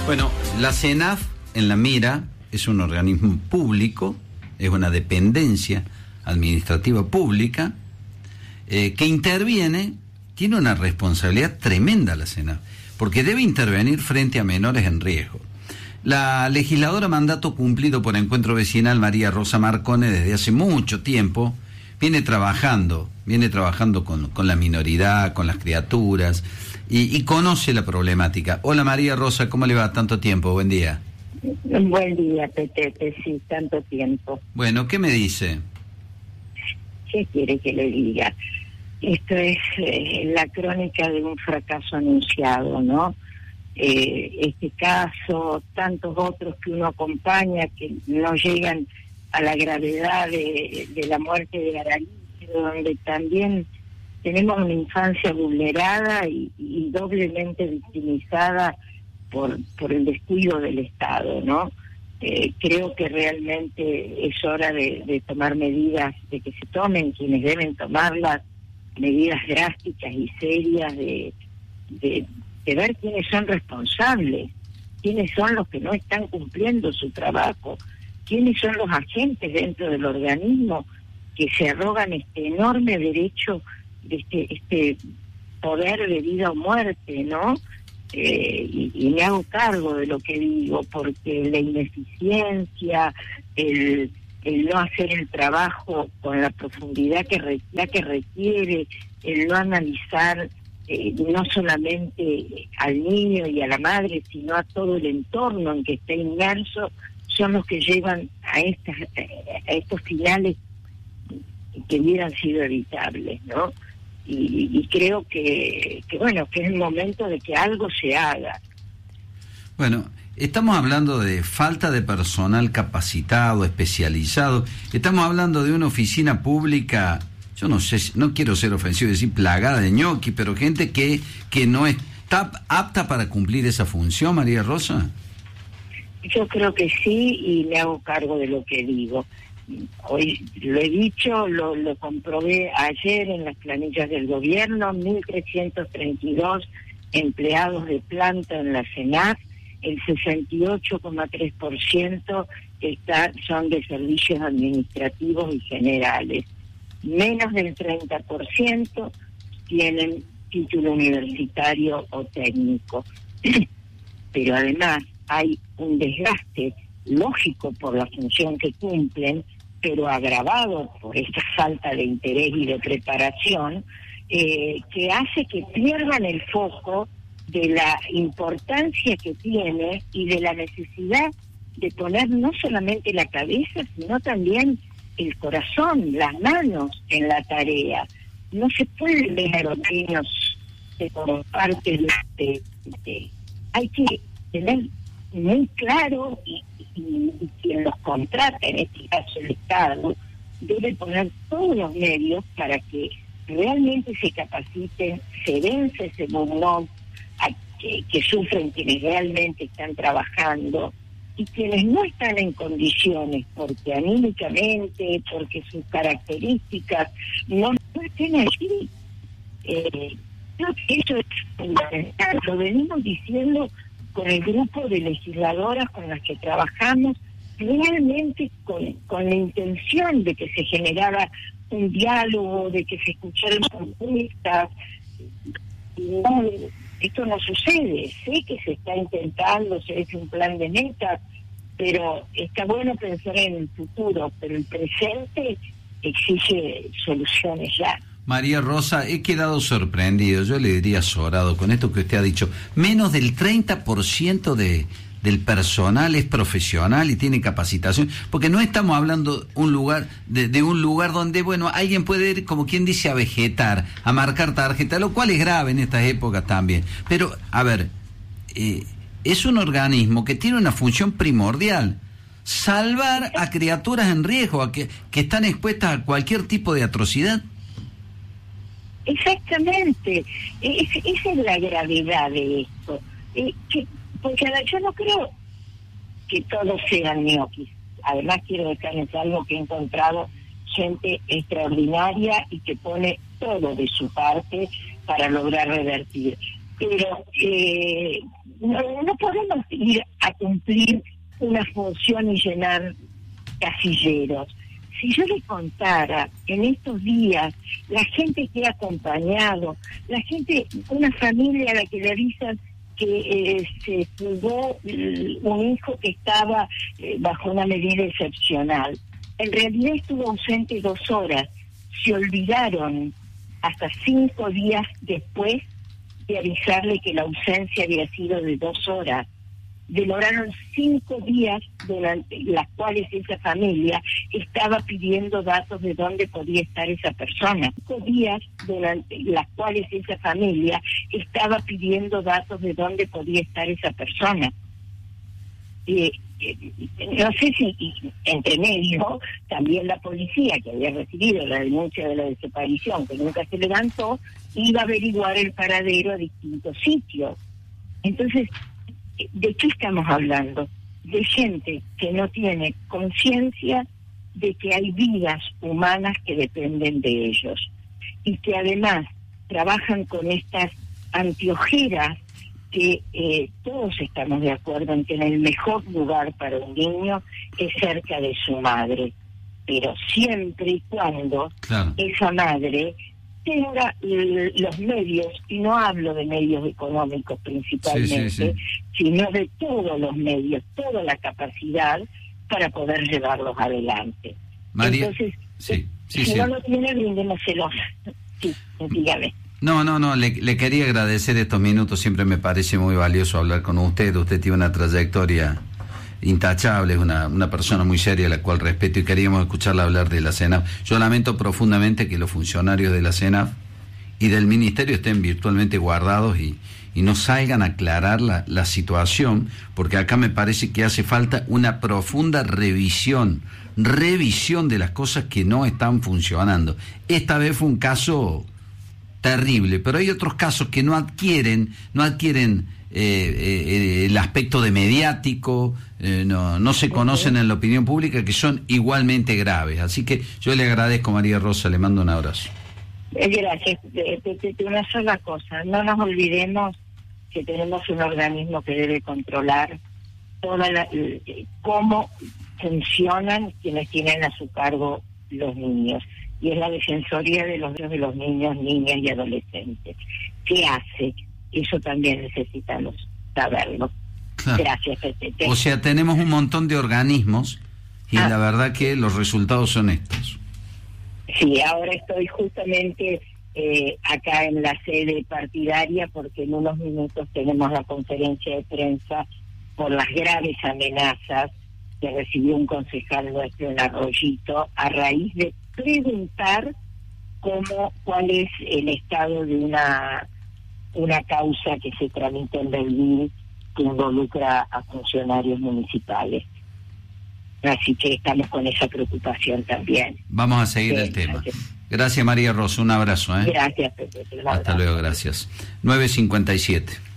Bueno, la CENAF en La Mira es un organismo público, es una dependencia administrativa pública que interviene, tiene una responsabilidad tremenda la CENAF, porque debe intervenir frente a menores en riesgo. La legisladora mandato cumplido por Encuentro Vecinal, María Rosa Marcone, desde hace mucho tiempo viene trabajando con la minoridad, con las criaturas, y conoce la problemática. Hola María Rosa, ¿cómo le va? Tanto tiempo, buen día. Buen día, Petete, sí, tanto tiempo. Bueno, ¿qué me dice? ¿Qué quiere que le diga? Esto es la crónica de un fracaso anunciado, ¿no? Este caso, tantos otros que uno acompaña que no llegan a la gravedad de la muerte de Garavito, donde también tenemos una infancia vulnerada y doblemente victimizada por el descuido del Estado, ¿no? Creo que realmente es hora de tomar medidas, de que se tomen quienes deben tomarlas, medidas drásticas y serias de ver quiénes son responsables, quiénes son los que no están cumpliendo su trabajo, quiénes son los agentes dentro del organismo que se arrogan este enorme derecho de este poder de vida o muerte, ¿no? Y me hago cargo de lo que digo, porque la ineficiencia, el no hacer el trabajo con la profundidad que requiere, el no analizar no solamente al niño y a la madre, sino a todo el entorno en que está inmerso, son los que llevan a estos finales que hubieran sido evitables, ¿no? Y creo que es el momento de que algo se haga. Bueno, estamos hablando de falta de personal capacitado, especializado. Estamos hablando de una oficina pública, yo no sé, no quiero ser ofensivo y decir plagada de ñoqui, pero gente que no está apta para cumplir esa función, María Rosa. Yo creo que sí, y me hago cargo de lo que digo. Hoy lo he dicho, lo comprobé ayer en las planillas del gobierno, 1.332 empleados de planta en la CENAF, el 68,3% son de servicios administrativos y generales. Menos del 30% tienen título universitario o técnico. Pero además hay un desgaste lógico por la función que cumplen, pero agravado por esta falta de interés y de preparación, que hace que pierdan el foco de la importancia que tiene y de la necesidad de poner no solamente la cabeza, sino también el corazón, las manos en la tarea. No se puede dejar a los niños como parte hay que tener muy claro y quien los contrata, en este caso el Estado, debe poner todos los medios para que realmente se capaciten, se vence ese burnout que sufren quienes realmente están trabajando, y quienes no están en condiciones, porque anímicamente, porque sus características no estén allí. Creo que eso es fundamental, lo venimos diciendo con el grupo de legisladoras con las que trabajamos, realmente con la intención de que se generara un diálogo, de que se escucharan propuestas. No, esto no sucede, sé que se está intentando, se hace un plan de metas, pero está bueno pensar en el futuro, pero el presente exige soluciones ya. María Rosa, he quedado sorprendido, yo le diría azorado con esto que usted ha dicho. Menos del 30% del personal es profesional y tiene capacitación, porque no estamos hablando de un lugar donde, bueno, alguien puede ir, como quien dice, a vegetar, a marcar tarjeta, lo cual es grave en estas épocas también. Pero, a ver, es un organismo que tiene una función primordial: salvar a criaturas en riesgo, a que están expuestas a cualquier tipo de atrocidad. Exactamente, esa es la gravedad de esto, porque yo no creo que todos sean ñoquis. Además quiero dejar en algo que he encontrado gente extraordinaria y que pone todo de su parte para lograr revertir. pero no podemos ir a cumplir una función y llenar casilleros. Si yo le contara en estos días la gente que he acompañado, la gente, una familia a la que le avisan que se fugó un hijo que estaba bajo una medida excepcional, en realidad estuvo ausente 2 horas, se olvidaron hasta 5 días después de avisarle que la ausencia había sido de 2 horas. Demoraron 5 días durante las cuales esa familia estaba pidiendo datos de dónde podía estar esa persona. 5 días durante las cuales esa familia estaba pidiendo datos de dónde podía estar esa persona. No sé si entre medio también la policía, que había recibido la denuncia de la desaparición, que nunca se levantó, iba a averiguar el paradero a distintos sitios. Entonces, ¿de qué estamos hablando? De gente que no tiene conciencia de que hay vidas humanas que dependen de ellos y que además trabajan con estas anteojeras que todos estamos de acuerdo en que en el mejor lugar para un niño es cerca de su madre, pero siempre y cuando esa madre tenga los medios, y no hablo de medios económicos principalmente, sino de todos los medios, toda la capacidad para poder llevarlos adelante. María, entonces, si no lo tiene, brindémoselos. Sí, dígame. No, le quería agradecer estos minutos, siempre me parece muy valioso hablar con usted tiene una trayectoria intachable, es una persona muy seria, la cual respeto, y queríamos escucharla hablar de la CENAF. Yo lamento profundamente que los funcionarios de la CENAF y del Ministerio estén virtualmente guardados y no salgan a aclarar la situación, porque acá me parece que hace falta una profunda revisión de las cosas que no están funcionando. Esta vez fue un caso terrible, pero hay otros casos que no adquieren el aspecto de mediático, no se conocen en la opinión pública, que son igualmente graves. Así que yo le agradezco, María Rosa, le mando un abrazo. Gracias. Una sola cosa, no nos olvidemos que tenemos un organismo que debe controlar cómo funcionan quienes tienen a su cargo los niños, y es la Defensoría de los Niños, Niñas y Adolescentes. ¿Qué hace? Eso también necesitamos saberlo. Claro. Gracias, Pepe. O sea, tenemos un montón de organismos y la verdad que los resultados son estos. Sí, ahora estoy justamente acá en la sede partidaria, porque en unos minutos tenemos la conferencia de prensa por las graves amenazas que recibió un concejal nuestro en Arroyito a raíz de preguntar cuál es el estado de una causa que se tramita en Belville que involucra a funcionarios municipales. Así que estamos con esa preocupación también. Vamos a seguir el tema. Gracias, María Rosa, un abrazo. Gracias, Pepe. Hasta luego, gracias. 9:57.